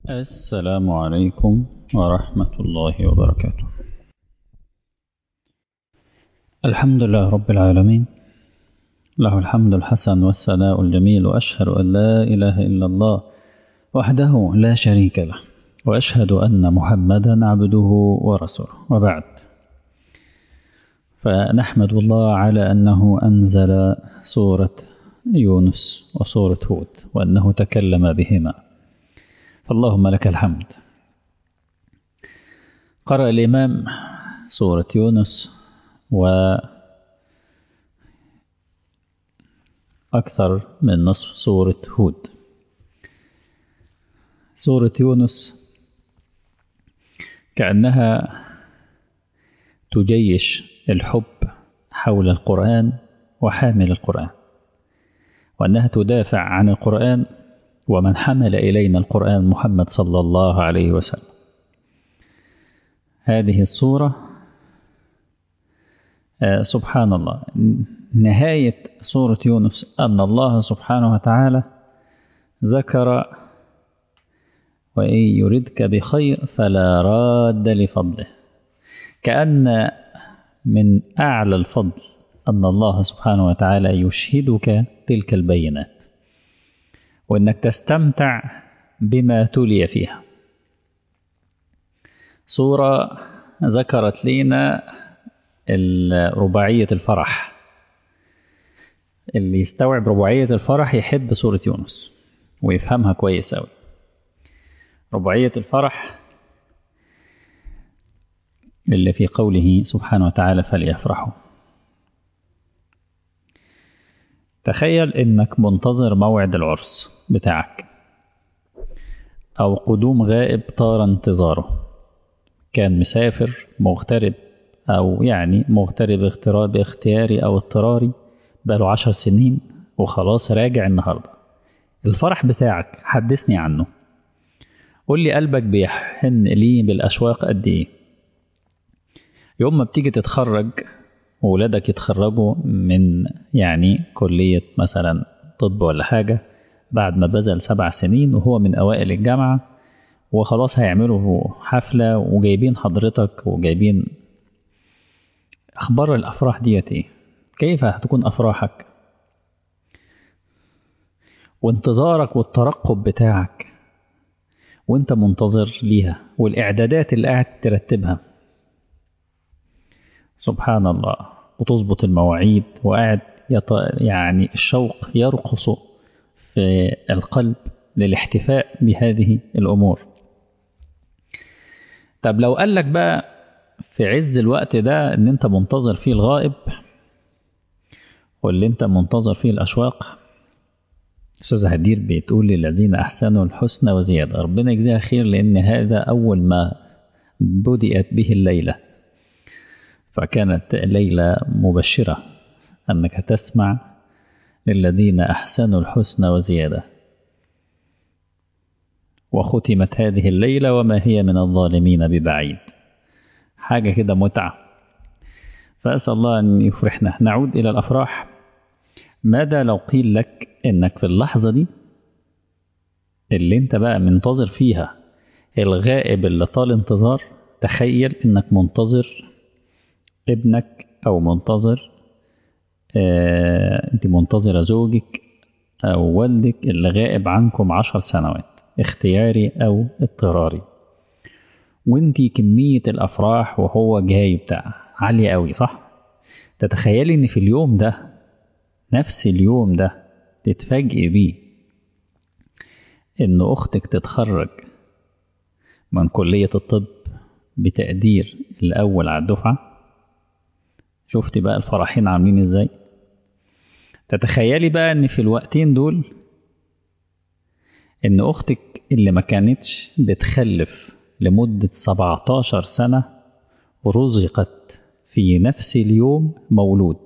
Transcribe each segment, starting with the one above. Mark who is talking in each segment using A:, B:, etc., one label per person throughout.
A: السلام عليكم ورحمة الله وبركاته. الحمد لله رب العالمين، له الحمد الحسن والثناء الجميل، وأشهد أن لا إله إلا الله وحده لا شريك له، وأشهد أن محمدا عبده ورسوله، وبعد. فنحمد الله على أنه أنزل سورة يونس وسورة هود، وأنه تكلم بهما، فاللهم لك الحمد. قرأ الإمام سورة يونس وأكثر من نصف سورة هود. سورة يونس كأنها تجيش الحب حول القرآن وحامل القرآن، وأنها تدافع عن القرآن ومن حمل إلينا القرآن محمد صلى الله عليه وسلم. هذه السورة سبحان الله، نهاية سورة يونس أن الله سبحانه وتعالى ذكر: وإن يردك بخير فلا راد لفضله. كأن من أعلى الفضل أن الله سبحانه وتعالى يشهدك تلك البينات، وأنك تستمتع بما تلي فيها. سورة ذكرت لنا رباعية الفرح. اللي يستوعب رباعية الفرح يحب سورة يونس ويفهمها كويس أوي. رباعية الفرح اللي في قوله سبحانه وتعالى: فليفرحوا. تخيل إنك منتظر موعد العرس بتاعك، أو قدوم غائب طار انتظاره، كان مسافر مغترب، أو يعني مغترب اغتراب اختياري أو اضطراري بقاله 10 سنين وخلاص راجع النهاردة. الفرح بتاعك حدثني عنه، قول لي قلبك بيحن ليه بالأشواق قد إيه؟ يوم ما بتيجي تتخرج وولادك يتخرجوا من يعني كلية مثلا طب ولا حاجة، بعد ما بذل 7 سنين وهو من أوائل الجامعة، وخلاص هيعملوا حفلة وجايبين حضرتك وجايبين أخبار الأفراح ديت إيه؟ كيف هتكون أفراحك وانتظارك والترقب بتاعك وانت منتظر ليها، والإعدادات اللي قاعد ترتبها؟ سبحان الله، وتظبط المواعيد وقاعد يعني الشوق يرقص في القلب للاحتفاء بهذه الأمور. طب لو قال لك بقى في عز الوقت ده ان انت منتظر فيه الغائب، واللي انت منتظر فيه الأشواق، أستاذة هدير بتقول: للذين أحسنوا الحسنى وزيادة. ربنا يجزيها خير، لأن هذا أول ما بدأت به الليلة، فكانت ليلة مبشرة أنك تسمع للذين أحسنوا الحسنى وزيادة، وختمت هذه الليلة وما هي من الظالمين ببعيد. حاجة كده متعة، فأسأل الله أن يفرحنا. نعود إلى الأفراح. ماذا لو قيل لك إنك في اللحظة دي اللي انت بقى منتظر فيها الغائب اللي طال انتظار، تخيل إنك منتظر ابنك، أو منتظر انت منتظرة زوجك أو والدك اللي غائب عنكم 10 سنوات، اختياري أو اضطراري، وانتي كمية الأفراح وهو جاي بتاع عالية قوي، صح؟ تتخيلي ان في اليوم ده، نفس اليوم ده، تتفاجئي بيه ان اختك تتخرج من كلية الطب بتقدير الأول على الدفعة. شفتي بقى الفرحين عاملين ازاي؟ تتخيلي بقى ان في الوقتين دول ان اختك اللي ما كانتش بتخلف لمدة 17 سنة رزقت في نفس اليوم مولود.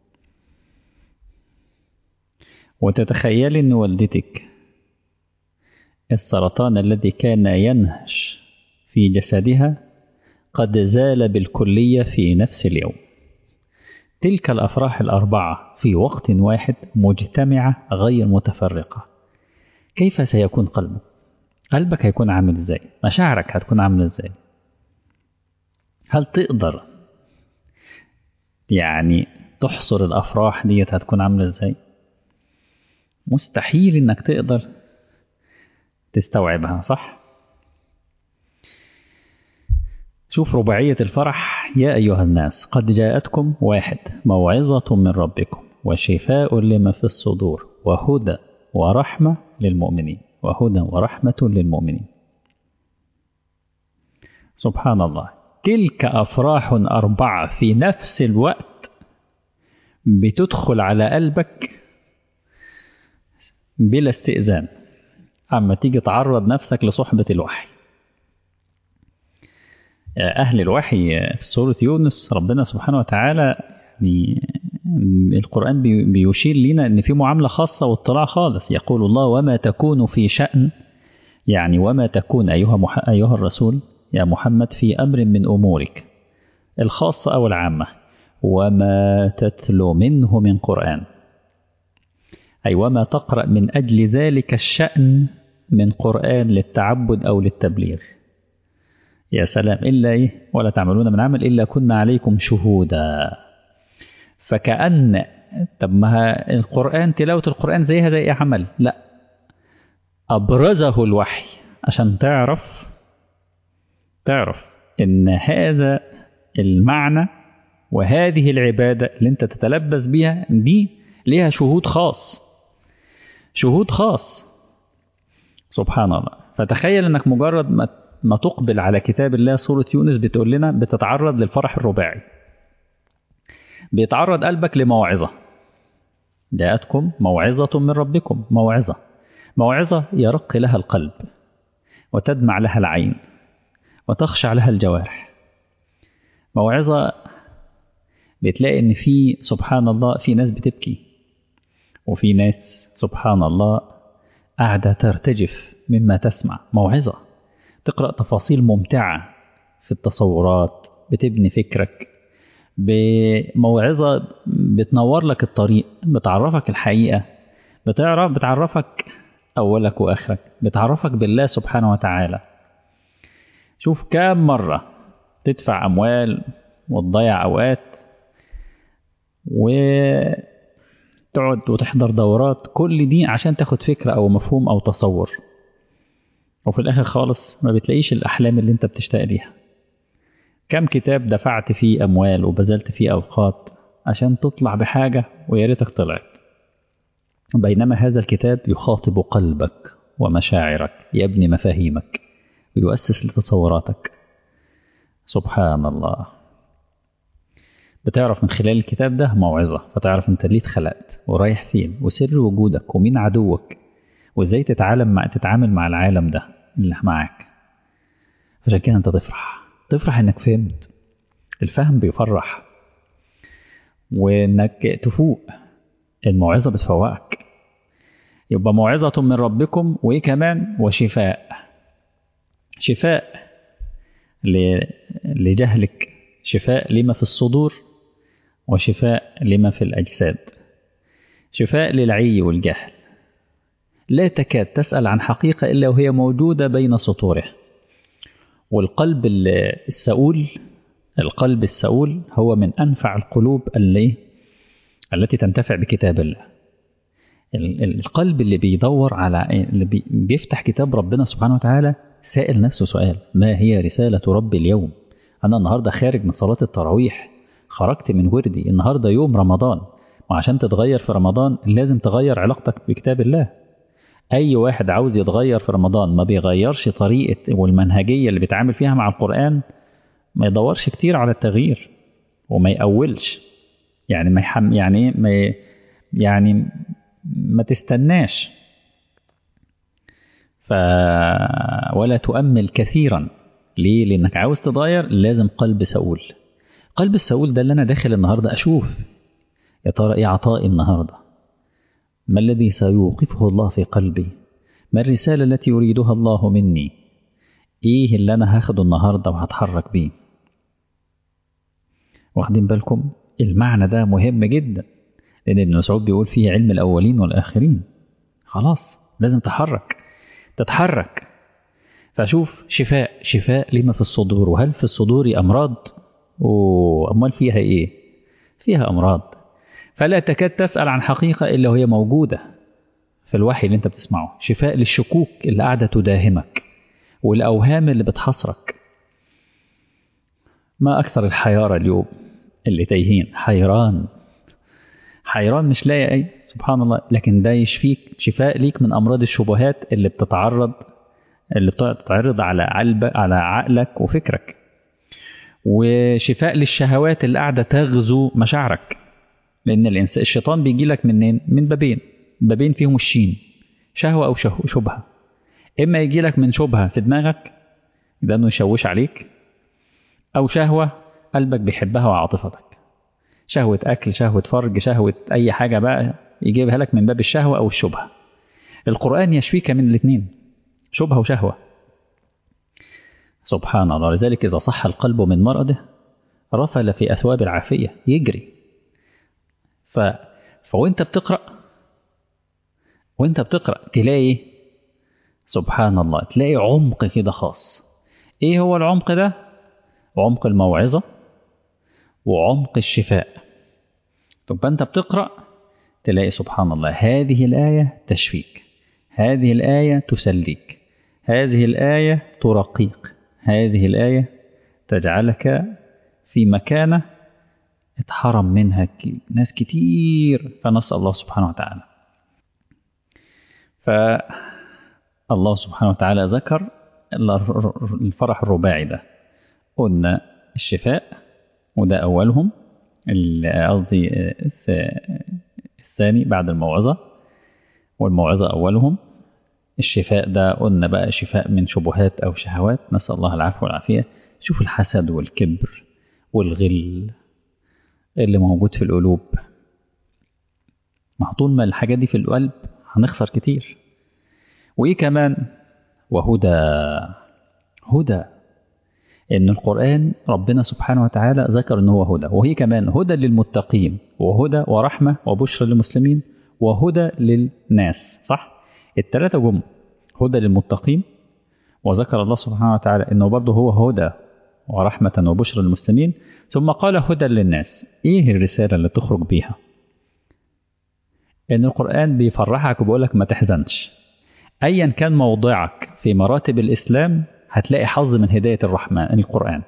A: وتتخيلي ان والدتك السرطان الذي كان ينهش في جسدها قد زال بالكلية في نفس اليوم. تلك الأفراح الأربعة في وقت واحد مجتمعة غير متفرقة، كيف سيكون قلبك؟ قلبك هيكون عامل ازاي؟ مشاعرك هتكون عاملة ازاي؟ هل تقدر يعني تحصر الأفراح ديت هتكون عاملة ازاي؟ مستحيل انك تقدر تستوعبها، صح؟ شوف رباعية الفرح: يا أيها الناس قد جاءتكم واحد موعظة من ربكم وشفاء لما في الصدور وهدى ورحمة للمؤمنين، وهدى ورحمة للمؤمنين. سبحان الله، تلك أفراح 4 في نفس الوقت بتدخل على قلبك بلا استئذان أما تيجي تعرض نفسك لصحبة الوحي. أهل الوحي في سورة يونس ربنا سبحانه وتعالى يعني القرآن بيشير لنا أن في معاملة خاصة واطلاع خالص. يقول الله: وما تكون في شأن، يعني وما تكون أيها الرسول يا محمد في أمر من أمورك الخاصة أو العامة، وما تتلو منه من قرآن، أي وما تقرأ من أجل ذلك الشأن من قرآن للتعبد أو للتبليغ. يا سلام، إلا إيه؟ ولا تعملون من عمل إلا كنا عليكم شهودا. فكأن طب ما القرآن، تلاوة القرآن زيها زي عمل؟ لا، أبرزه الوحي عشان تعرف إن هذا المعنى وهذه العبادة اللي أنت تتلبس بها دي ليها شهود خاص. سبحان الله. فتخيل أنك مجرد ما تقبل على كتاب الله. سورة يونس بتقول لنا بتتعرض للفرح الرباعي، بيتعرض قلبك لموعظة. جاءتكم موعظة من ربكم، موعظة يرق لها القلب وتدمع لها العين وتخشع لها الجوارح. موعظة بتلاقي ان في سبحان الله في ناس بتبكي، وفي ناس سبحان الله قاعدة ترتجف مما تسمع. موعظة تقرأ تفاصيل ممتعة في التصورات، بتبني فكرك. بموعظة بتنور لك الطريق، بتعرفك الحقيقة، بتعرفك أولك وآخرك، بتعرفك بالله سبحانه وتعالى. شوف كم مرة تدفع أموال وتضيع أوقات وتقعد وتحضر دورات، كل دي عشان تاخد فكرة أو مفهوم أو تصور، وفي الآخر خالص ما بتلاقيش الأحلام اللي انت بتشتاق ليها. كم كتاب دفعت فيه أموال وبذلت فيه أوقات عشان تطلع بحاجة ويا ريتك طلعت، بينما هذا الكتاب يخاطب قلبك ومشاعرك، يبني مفاهيمك ويؤسس لتصوراتك. سبحان الله. بتعرف من خلال الكتاب ده موعظة، فتعرف انت ليه اتخلقت ورايح فين وسر وجودك ومين عدوك وازاي تتعامل مع العالم ده اللي معاك. عشان كده انت تفرح انك فهمت. الفهم بيفرح، وانك تفوق. الموعظة بتفوقك. يبقى موعظة من ربكم، وايه كمان؟ شفاء لجهلك، شفاء لما في الصدور، وشفاء لما في الأجساد، شفاء للعي والجهل. لا تكاد تسأل عن حقيقة إلا وهي موجودة بين سطوره. والقلب السؤول هو من أنفع القلوب التي تنتفع بكتاب الله. القلب اللي بيدور على اللي بيفتح كتاب ربنا سبحانه وتعالى سائل نفسه سؤال: ما هي رسالة ربي اليوم؟ أنا النهاردة خارج من صلاة التراويح، خرجت من وردي، النهاردة يوم رمضان، وعشان تتغير في رمضان لازم تغير علاقتك بكتاب الله. أي واحد عاوز يتغير في رمضان ما بيغيرش طريقة والمنهجية اللي بيتعامل فيها مع القرآن، ما يدورش كتير على التغيير وما يأولش. يعني ما تستناش ولا تؤمل كثيرا. ليه؟ لأنك عاوز تتغير لازم قلب سؤول. قلب السؤول ده اللي أنا داخل النهاردة أشوف يا ترى إيه عطائي النهاردة، ما الذي سيوقفه الله في قلبي، ما الرسالة التي يريدها الله مني، إيه اللي أنا هاخده النهاردة وهتحرك بيه. واخدين بالكم؟ المعنى ده مهم جدا، لأن ابن مسعود بيقول فيه علم الأولين والآخرين. خلاص لازم تتحرك. فشوف شفاء لما في الصدور، وهل في الصدور أمراض؟ أمال فيها إيه؟ فيها أمراض. فلا تكاد تسأل عن حقيقة إلا وهي موجودة في الوحي اللي أنت بتسمعه. شفاء للشكوك اللي قاعدة تداهمك، والأوهام اللي بتحصرك. ما أكثر الحيارة اليوم اللي تايهين، حيران مش لاقي أي، سبحان الله. لكن ده يشفيك، شفاء ليك من أمراض الشبهات اللي بتتعرض على عقلك وفكرك، وشفاء للشهوات اللي قاعدة تغزو مشاعرك. لأن الشيطان بيجي لك منين؟ من بابين فيهم الشين، شهوة أو شبهة. إما يجي لك من شبهة في دماغك ده إنه يشوش عليك، أو شهوة قلبك بيحبها وعاطفتك، شهوة أكل، شهوة فرج، شهوة أي حاجة بقى يجيبها لك من باب الشهوة أو الشبهة. القرآن يشفيك من الاثنين، شبهة وشهوة، سبحان الله. لذلك إذا صح القلب من مرضه رفل في أثواب العافية، يجري. فوانت بتقرأ تلاقي سبحان الله، تلاقي عمق كده خاص. ايه هو العمق ده؟ عمق الموعظة وعمق الشفاء. طب انت بتقرأ تلاقي سبحان الله، هذه الآية تشفيك، هذه الآية تسليك، هذه الآية ترقيك، هذه الآية تجعلك في مكانة اتحرم منها ناس كتير. فنسأل الله سبحانه وتعالى. فالله سبحانه وتعالى ذكر الفرح الرباعي ده. قلنا الشفاء وده أولهم، قصدي الثاني بعد الموعظة، والموعظة أولهم. الشفاء ده قلنا بقى شفاء من شبهات أو شهوات، نسأل الله العفو والعافية. شوف الحسد والكبر والغل اللي موجود في القلوب، طول ما الحاجات دي في القلب هنخسر كتير. وإيه كمان؟ هدى. إن القرآن ربنا سبحانه وتعالى ذكر إن هو هدى، وهي كمان هدى للمتقين، وهدى ورحمة وبشرى للمسلمين، وهدى للناس. صح؟ الثلاثة جم، هدى للمتقين، وذكر الله سبحانه وتعالى إنه برضه هو هدى ورحمة وبشرى للمسلمين، ثم قال هدى للناس. إيه الرسالة اللي تخرج بيها؟ إن القرآن بيفرحك وبيقولك ما تحزنش، أيا كان موضعك في مراتب الإسلام هتلاقي حظ من هداية الرحمن القرآن.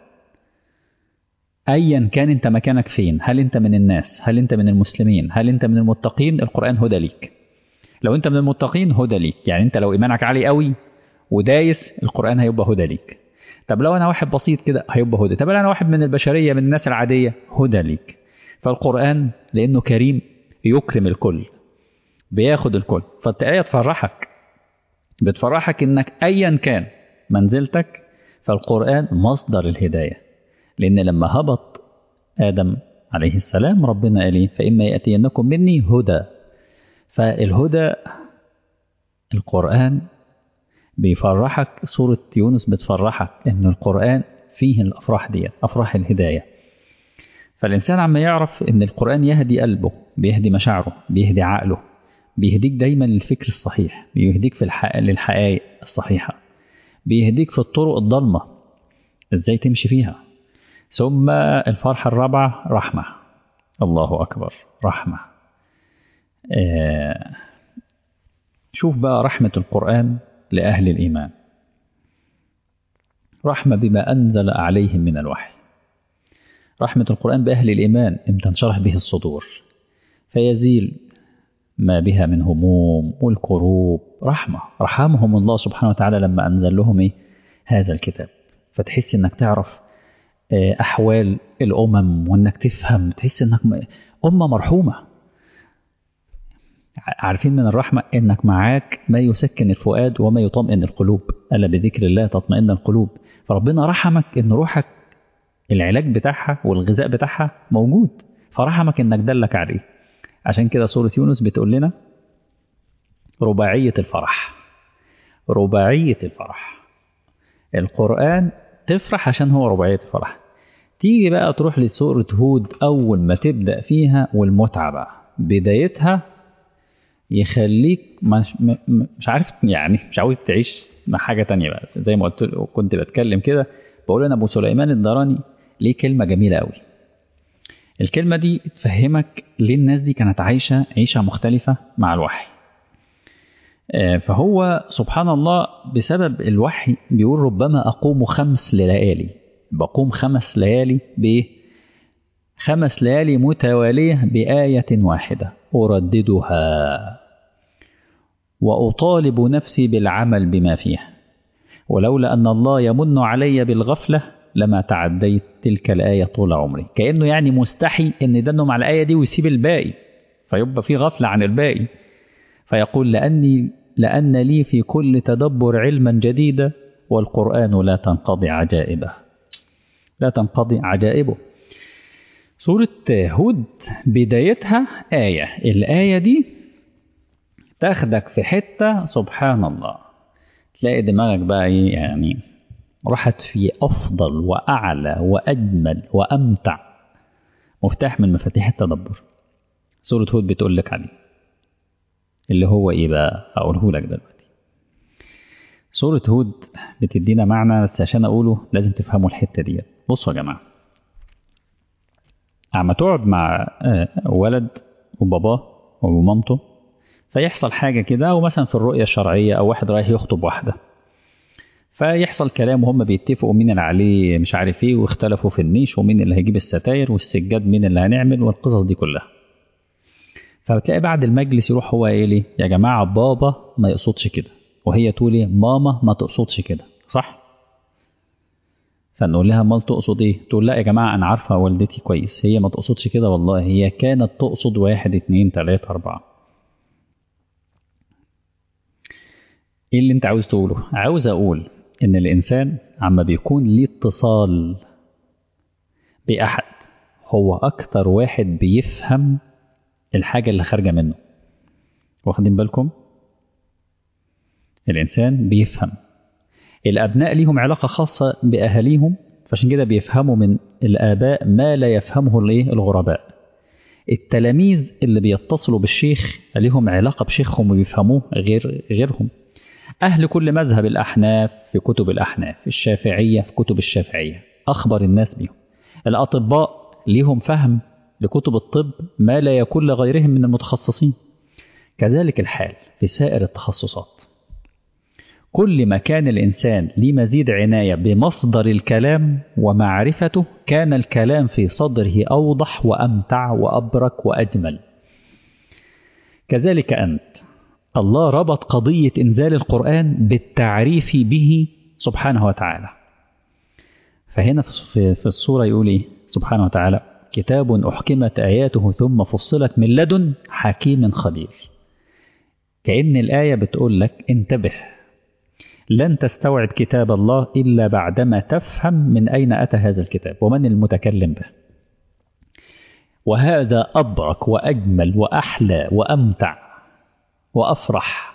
A: أيا كان أنت مكانك فين، هل أنت من الناس، هل أنت من المسلمين، هل أنت من المتقين، القرآن هدى ليك. لو أنت من المتقين هدى ليك، يعني أنت لو إيمانك عالي قوي ودايس، القرآن هيبقى هدى ليك. طب لو أنا واحد بسيط كده هيبقى هدى. طب أنا واحد من البشرية، من الناس العادية، هدى ليك. فالقرآن لأنه كريم يكرم الكل، بياخد الكل. فالآية بتفرحك إنك أيا كان منزلتك، فالقرآن مصدر الهداية. لأن لما هبط آدم عليه السلام ربنا قال فإما يأتينكم مني هدى. فالهدى القرآن بيفرحك. سورة يونس بتفرحك إن القرآن فيه الأفراح دي، أفراح الهداية. فالإنسان عما يعرف إن القرآن يهدي قلبه، بيهدي مشاعره، بيهدي عقله، بيهديك دايما للفكر الصحيح، بيهديك في للحقائق الصحيحة، بيهديك في الطرق الضلمة ازاي تمشي فيها. ثم الفرحة الرابعة رحمة. الله أكبر، رحمة. شوف بقى رحمة القرآن لأهل الإيمان، رحمة بما أنزل عليهم من الوحي. رحمة القرآن بأهل الإيمان إن تنشرح به الصدور فيزيل ما بها من هموم والكروب. رحمهم الله سبحانه وتعالى لما أنزل لهم هذا الكتاب. فتحس إنك تعرف أحوال الأمم، وإنك تفهم، تحس إنك أمة مرحومة. عارفين من الرحمة إنك معاك ما يسكن الفؤاد وما يطمئن القلوب، ألا بذكر الله تطمئن القلوب. فربنا رحمك إن روحك العلاج بتاعها والغذاء بتاعها موجود، فرحمك إنك دلك عليه. عشان كده سورة يونس بتقول لنا رباعية الفرح. القرآن تفرح عشان هو رباعية الفرح. تيجي بقى تروح لسورة هود، أول ما تبدأ فيها والمتعة بقى بدايتها يخليك مش عارف يعني، مش عاوز تعيش مع حاجة تانية بقى. زي ما كنت بتكلم كده، بقول أنا أبو سليمان الدراني ليه كلمة جميلة قوي. الكلمة دي تفهمك ليه الناس دي كانت عايشة عيشة مختلفة مع الوحي. فهو سبحان الله بسبب الوحي بيقول ربما أقوم 5 ليالي، بقوم 5 ليالي بإيه؟ 5 ليالي متوالية بآية واحدة أرددها وأطالب نفسي بالعمل بما فيها، ولولا أن الله يمن علي بالغفلة لما تعديت تلك الآية طول عمري. كأنه يعني مستحي أن يدنهم على الآية دي ويسيب الباقي، فيبقى في غفلة عن الباقي. فيقول لأن لي في كل تدبر علما جديدا، والقرآن لا تنقضي عجائبه، لا تنقضي عجائبه. سورة هود بدايتها آية، الآية دي تاخدك في حتة سبحان الله، تلاقي دماغك بقى ايه يعني، راحت في أفضل وأعلى وأجمل وأمتع مفتاح من مفاتيح التدبر. سورة هود بتقول لك عليه اللي هو ايه بقى، أقوله لك دلوقتي. سورة هود بتدينا معنى، بس عشان أقوله لازم تفهموا الحتة دي. بصوا يا جماعة، عم تقعد مع ولد وباباه ومامته، فيحصل حاجة كده، أو مثلا في الرؤية الشرعية، أو واحد رايح يخطب واحدة، فيحصل كلام وهم بيتفقوا مين اللي عليه مش عارف ايه، واختلفوا في النيش ومين اللي هيجيب الستاير والسجاد مين اللي هنعمل والقصص دي كلها. فبتلاقي بعد المجلس يروح هو ايه ليه يا جماعة بابا ما يقصدش كده، وهي تقول ايه ماما ما تقصدش كده، صح؟ فنقول لها امال تقصد ايه؟ تقول لا يا جماعة أنا عارفة والدتي كويس، هي ما تقصدش كده والله، هي كانت تقصد 1 2 3 4. ايه اللي انت عاوز تقوله؟ عاوز اقول ان الانسان عما بيكون ليه اتصال باحد هو اكتر واحد بيفهم الحاجة اللي خارجة منه. واخدين بالكم؟ الانسان بيفهم. الابناء ليهم علاقة خاصة باهاليهم، فعشان كده بيفهموا من الاباء ما لا يفهمه الغرباء. التلاميذ اللي بيتصلوا بالشيخ ليهم علاقة بشيخهم وبيفهموه غيرهم. أهل كل مذهب، الأحناف في كتب الأحناف، الشافعية في كتب الشافعية، أخبر الناس بهم. الأطباء ليهم فهم لكتب الطب ما لا يكون لغيرهم من المتخصصين. كذلك الحال في سائر التخصصات. كل ما كان الإنسان ليه مزيد عناية بمصدر الكلام ومعرفته، كان الكلام في صدره أوضح وأمتع وأبرك وأجمل. كذلك أنت، الله ربط قضية إنزال القرآن بالتعريف به سبحانه وتعالى. فهنا في السورة يقول إيه سبحانه وتعالى؟ كتاب أحكمت آياته ثم فصلت من لدن حكيم خبير. كأن الآية بتقول لك انتبه، لن تستوعب كتاب الله إلا بعدما تفهم من أين أتى هذا الكتاب ومن المتكلم به. وهذا أبرك وأجمل وأحلى وأمتع وأفرح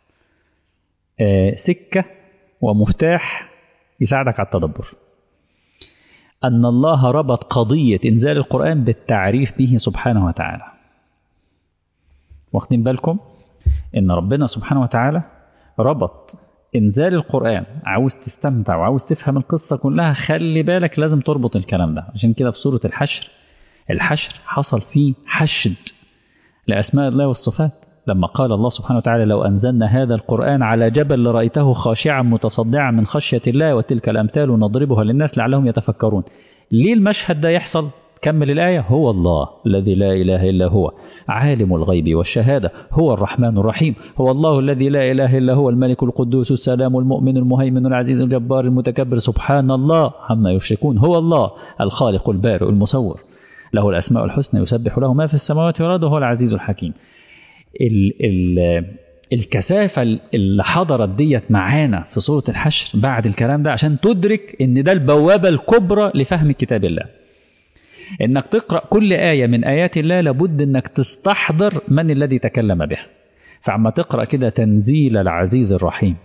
A: سكة ومفتاح يساعدك على التدبر، أن الله ربط قضية إنزال القرآن بالتعريف به سبحانه وتعالى. واخدين بالكم إن ربنا سبحانه وتعالى ربط إنزال القرآن، عاوز تستمتع وعاوز تفهم القصة كلها، خلي بالك لازم تربط الكلام ده. عشان كده في سورة الحشر حصل فيه حشد لأسماء الله والصفات، لما قال الله سبحانه وتعالى لو أنزلنا هذا القرآن على جبل لرأيته خاشعا متصدعا من خشية الله وتلك الأمثال نضربها للناس لعلهم يتفكرون. ليه المشهد ده يحصل؟ كمل الآية: هو الله الذي لا إله إلا هو عالم الغيب والشهادة هو الرحمن الرحيم هو الله الذي لا إله إلا هو الملك القدوس السلام المؤمن المهيمن العزيز الجبار المتكبر سبحان الله عما يشركون هو الله الخالق البارئ المصور له الأسماء الحسنى يسبح له ما في السماوات والأرض وهو العزيز الحكيم. الكثافة اللي حضرت ديت معانا في سورة الحشر بعد الكلام ده عشان تدرك ان ده البوابة الكبرى لفهم كتاب الله. انك تقرأ كل آية من آيات الله لابد انك تستحضر من الذي تكلم به. فعما تقرأ كده تنزيل العزيز الرحيم،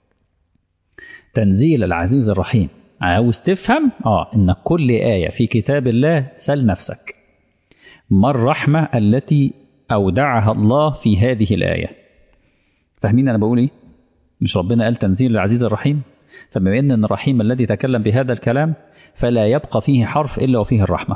A: تنزيل العزيز الرحيم، عاوز تفهم ان كل آية في كتاب الله سل نفسك ما الرحمة التي أودعها الله في هذه الآية. فاهمين أنا بقول إيه؟ مش ربنا قال تنزيل العزيز الرحيم؟ فبما أن الرحيم الذي تكلم بهذا الكلام فلا يبقى فيه حرف إلا وفيه الرحمة.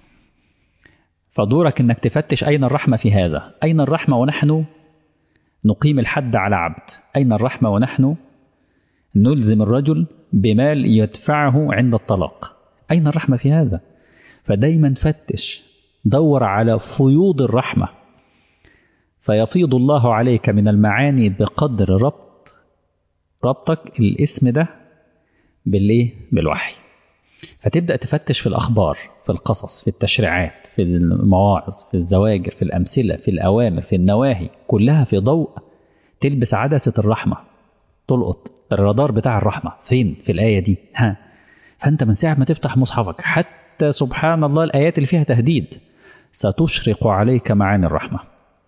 A: فدورك أنك تفتش أين الرحمة في هذا؟ أين الرحمة ونحن نقيم الحد على عبد؟ أين الرحمة ونحن نلزم الرجل بمال يدفعه عند الطلاق؟ أين الرحمة في هذا؟ فدايما فتش، دور على فيوض الرحمة، فيفيض الله عليك من المعاني بقدر ربطك الاسم ده بالوحي. فتبدأ تفتش في الأخبار، في القصص، في التشريعات، في المواعظ، في الزواجر، في الأمثلة، في الأوامر، في النواهي، كلها في ضوء تلبس عدسة الرحمة، تلقط الرادار بتاع الرحمة فين في الآية دي. فأنت من ساعة ما تفتح مصحفك حتى سبحان الله الآيات اللي فيها تهديد ستشرق عليك معاني الرحمة.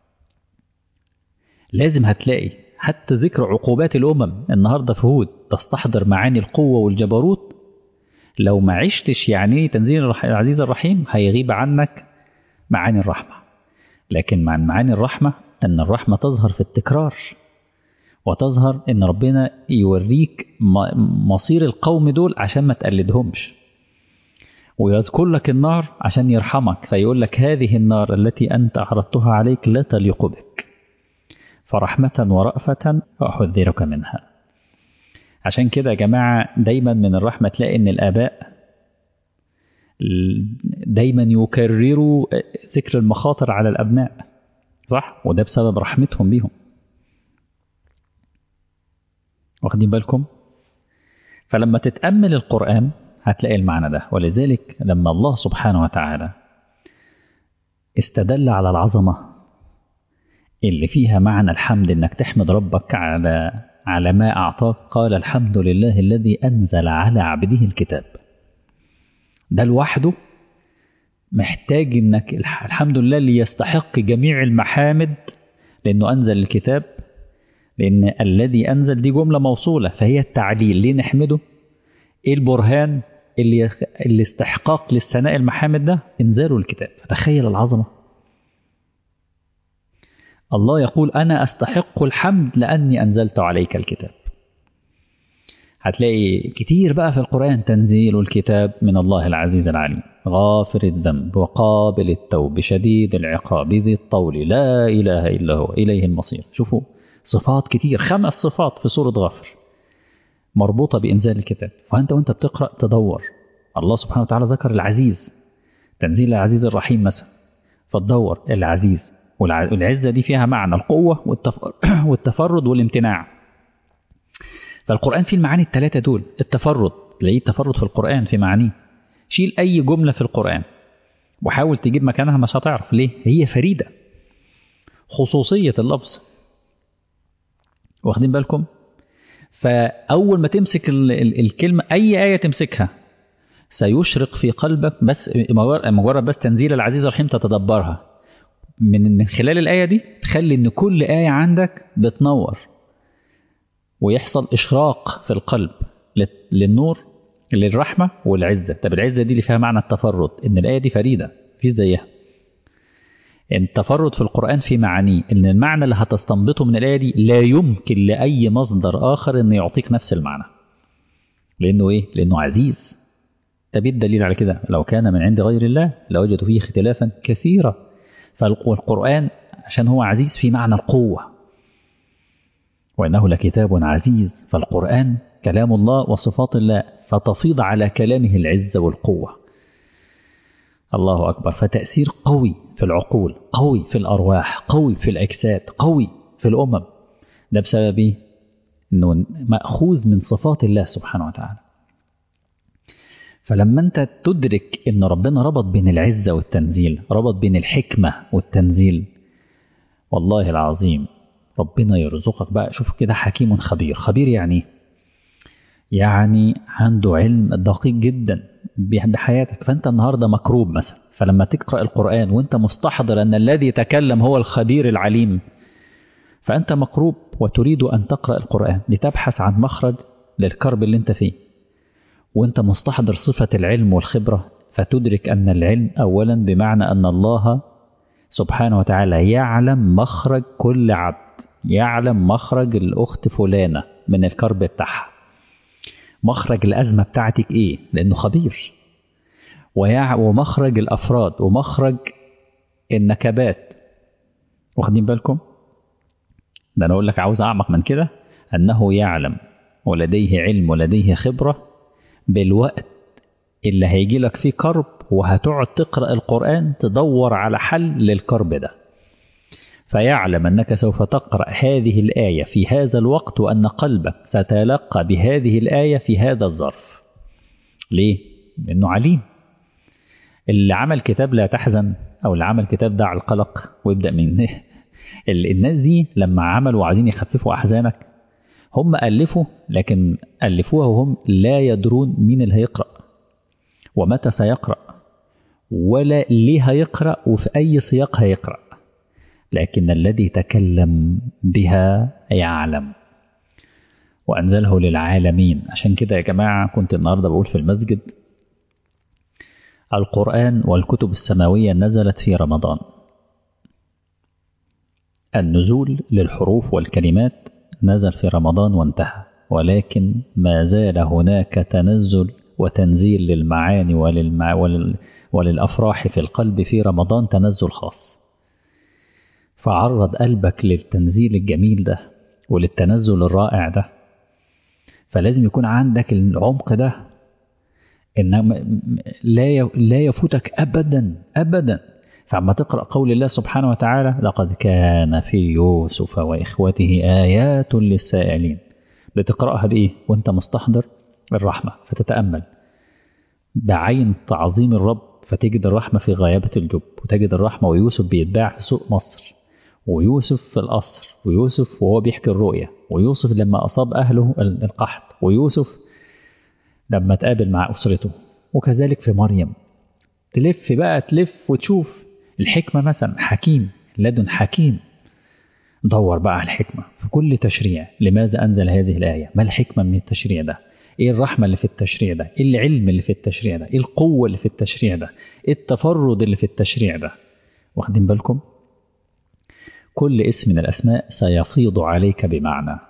A: لازم هتلاقي حتى ذكر عقوبات الأمم النهاردة في هود تستحضر معاني القوة والجبروت. لو ما عشتش يعني تنزيل العزيز الرحيم هيغيب عنك معاني الرحمة. لكن مع معاني الرحمة أن الرحمة تظهر في التكرار، وتظهر أن ربنا يوريك مصير القوم دول عشان ما تقلدهمش، ويذكر لك النار عشان يرحمك، فيقول لك هذه النار التي أنت أعرضتها عليك لا تليق بك، فرحمة ورأفة أحذرك منها. عشان كده يا جماعة دايما من الرحمة تلاقي أن الآباء دايما يكرروا ذكر المخاطر على الأبناء، صح؟ وده بسبب رحمتهم بيهم. واخدين بالكم؟ فلما تتأمل القرآن هتلاقي المعنى ده. ولذلك لما الله سبحانه وتعالى استدل على العظمة اللي فيها معنى الحمد، انك تحمد ربك على ما أعطاك، قال الحمد لله الذي أنزل على عبده الكتاب. ده لوحده محتاج انك الحمد لله اللي يستحق جميع المحامد، لأنه أنزل الكتاب، لأن الذي أنزل دي جملة موصولة فهي التعليل. ليه نحمده؟ إيه البرهان اللي استحقاق للثناء المحامد ده؟ إنزال الكتاب. فتخيل العظمة. الله يقول أنا أستحق الحمد لأني أنزلت عليك الكتاب. هتلاقي كتير بقى في القرآن تنزيل الكتاب من الله العزيز العليم، غافر الذنب وقابل التوب شديد العقاب ذي الطول لا إله إلا هو إليه المصير. شوفوا صفات كتير، 5 صفات في سورة غافر مربوطة بإنزال الكتاب. وأنت بتقرأ تدور، الله سبحانه وتعالى ذكر العزيز، تنزيل العزيز الرحيم مثلا، فتدور العزيز، والعزة دي فيها معنى القوة والتفرد والامتناع. فالقرآن فيه المعاني الثلاثة دول. التفرد، تلاقيه التفرد في القرآن في معانيه. شيل أي جملة في القرآن وحاول تجيب مكانها مش هتعرف. ليه؟ هي فريدة، خصوصية اللفظ. واخدين بالكم؟ فأول ما تمسك الكلمة، أي آية تمسكها سيشرق في قلبك، بس مجرد بس تنزيل العزيز الرحيم تتدبرها من خلال الآية دي، تخلي إن كل آية عندك بتنور ويحصل إشراق في القلب للنور، للرحمة والعزة. طب العزة دي اللي فيها معنى التفرد، إن الآية دي فريدة في زيها. التفرد في القرآن في معانيه، إن المعنى اللي هتستنبطه من الآية دي لا يمكن لأي مصدر آخر إنه يعطيك نفس المعنى. لأنه إيه؟ لأنه عزيز. طب الدليل على كده؟ لو كان من عند غير الله لوجدوا فيه اختلافا كثيرا. فالقرآن عشان هو عزيز في معنى القوة، وإنه لكتاب عزيز. فالقرآن كلام الله وصفات الله، فتفيض على كلامه العزة والقوة. الله أكبر. فتأثير قوي في العقول، قوي في الأرواح، قوي في الأجساد، قوي في الأمم. ده بسبب إيه؟ إنه مأخوذ من صفات الله سبحانه وتعالى. فلما أنت تدرك إن ربنا ربط بين العزة والتنزيل، ربط بين الحكمة والتنزيل، والله العظيم ربنا يرزقك بقى. شوف كده، حكيم خبير. خبير يعني عنده علم دقيق جدا بحياتك. فأنت النهاردة مكروب مثلا، فلما تقرأ القرآن وانت مستحضر أن الذي تكلم هو الخبير العليم، فأنت مكروب وتريد أن تقرأ القرآن لتبحث عن مخرج للكرب اللي انت فيه، وانت مستحضر صفة العلم والخبرة، فتدرك أن العلم أولا بمعنى أن الله سبحانه وتعالى يعلم مخرج كل عبد، يعلم مخرج الأخت فلانة من الكرب بتاعها، مخرج الأزمة بتاعتك إيه، لأنه خبير. ومخرج الأفراد ومخرج النكبات. واخدين بالكم؟ ده أنا أقول لك عاوز أعمق من كده، أنه يعلم ولديه علم ولديه خبرة بالوقت اللي هيجي لك فيه كرب، وهتقعد تقرأ القرآن تدور على حل للكرب ده، فيعلم أنك سوف تقرأ هذه الآية في هذا الوقت، وأن قلبك ستلقى بهذه الآية في هذا الظرف. ليه؟ لأنه عليم. اللي عمل كتاب لا تحزن، أو اللي عمل كتاب دع القلق ويبدأ من الناس دي لما عملوا عايزين يخففوا أحزانك، هم ألفوا، لكن ألفوها وهم لا يدرون مين اللي هيقرأ ومتى سيقرأ ولا ليه هيقرأ وفي أي سياق هيقرأ، لكن الذي تكلم بها يعلم وأنزله للعالمين. عشان كده يا جماعة كنت النهاردة بقول في المسجد القرآن والكتب السماوية نزلت في رمضان. النزول للحروف والكلمات نزل في رمضان وانتهى، ولكن ما زال هناك تنزل وتنزيل للمعاني وللأفراح في القلب في رمضان، تنزل خاص. فعرض قلبك للتنزيل الجميل ده وللتنزل الرائع ده، فلازم يكون عندك العمق ده، إن لا يفوتك أبدا أبدا. فعما تقرأ قول الله سبحانه وتعالى لقد كان في يوسف وإخوته آيات للسائلين، بتقرأها بإيه؟ وانت مستحضر الرحمة، فتتأمل بعين تعظيم الرب، فتجد الرحمة في غيابة الجب، وتجد الرحمة ويوسف بيتباع في سوق مصر، ويوسف في القصر، ويوسف وهو بيحكي الرؤية، ويوسف لما أصاب أهله القحط، ويوسف لما تقابل مع أسرته. وكذلك في مريم، تلف بقى تلف وتشوف الحكمة مثلا، حكيم لدن حكيم، دور بقى على الحكمة في كل تشريع. لماذا أنزل هذه الآية؟ ما الحكمة من التشريع ده؟ إيه الرحمة اللي في التشريع ده؟ إيه العلم اللي في التشريع ده؟ إيه القوة اللي في التشريع ده؟ إيه التفرد اللي في التشريع ده؟ واخدين بالكم؟ كل اسم من الأسماء سيفيض عليك بمعنى.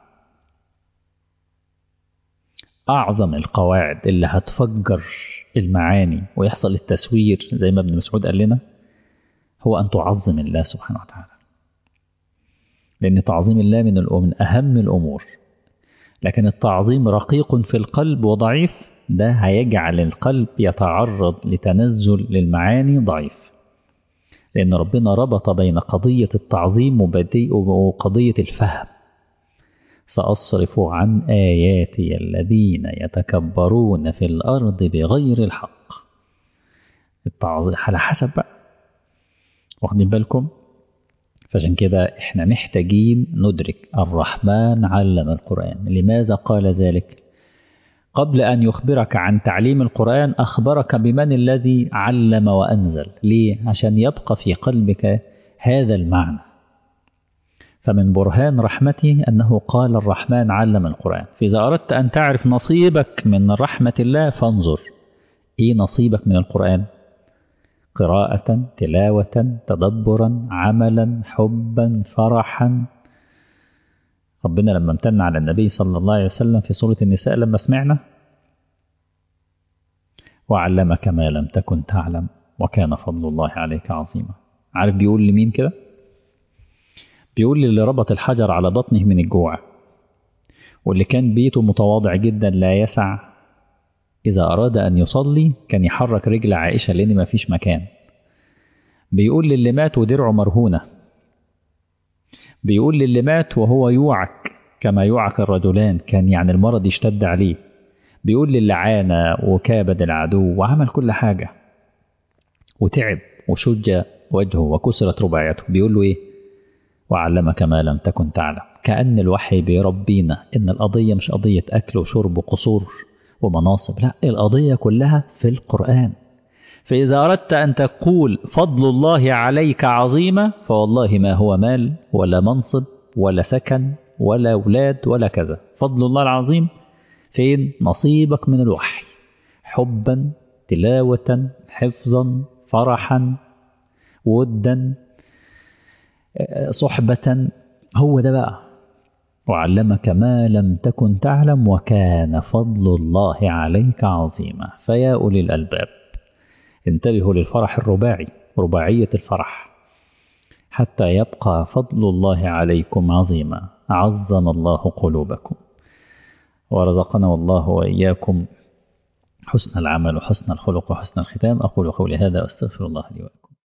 A: أعظم القواعد اللي هتفجر المعاني ويحصل التسوير زي ما ابن مسعود قال لنا هو أن تعظم الله سبحانه وتعالى، لأن تعظيم الله من أهم الأمور. لكن التعظيم رقيق في القلب وضعيف، ده هيجعل القلب يتعرض لتنزل للمعاني ضعيف، لأن ربنا ربط بين قضية التعظيم وقضية الفهم. سأصرف عن آياتي الذين يتكبرون في الأرض بغير الحق. التعظيم على حسب بقى، واخدين بالكم؟ فعشان كده احنا محتاجين ندرك الرحمن علم القرآن. لماذا قال ذلك؟ قبل أن يخبرك عن تعليم القرآن أخبرك بمن الذي علم وأنزل. ليه؟ عشان يبقى في قلبك هذا المعنى. فمن برهان رحمته أنه قال الرحمن علم القرآن. فإذا أردت أن تعرف نصيبك من رحمة الله فانظر إيه نصيبك من القرآن؟ قراءة، تلاوة، تدبرا، عملا، حبا، فرحا. ربنا لما امتن على النبي صلى الله عليه وسلم في سورة النساء لما سمعنا وعلمك ما لم تكن تعلم وكان فضل الله عليك عظيما. عارف بيقول لمين كده؟ بيقول للي ربط الحجر على بطنه من الجوع، واللي كان بيته متواضع جدا لا يسع، إذا أراد أن يصلي كان يحرك رجل عائشة لأن ما فيش مكان. بيقول للي مات ودرعه مرهونة. بيقول للي مات وهو يوعك كما يوعك الرجلان، كان يعني المرض يشتد عليه. بيقول للي عانى وكابد العدو وعمل كل حاجة وتعب وشج وجهه وكسرت رباعيته، بيقول له إيه؟ وعلمك ما لم تكن تعلم. كأن الوحي بيربينا إن القضية مش قضية أكل وشرب وقصور ومناصب، لا، القضية كلها في القرآن. فإذا أردت أن تقول فضل الله عليك عظيمة، فوالله ما هو مال ولا منصب ولا سكن ولا أولاد ولا كذا. فضل الله العظيم فين؟ نصيبك من الوحي، حبا، تلاوة، حفظا، فرحا، ودا، صحبة. هو ده بقى. وعلمك ما لم تكن تعلم وكان فضل الله عليك عظيما. فيا أولي الألباب انتبهوا للفرح الرباعي، رباعية الفرح، حتى يبقى فضل الله عليكم عظيما. عظم الله قلوبكم ورزقنا والله وإياكم حسن العمل وحسن الخلق وحسن الختام. أقول قولي هذا وأستغفر الله لي ولكم.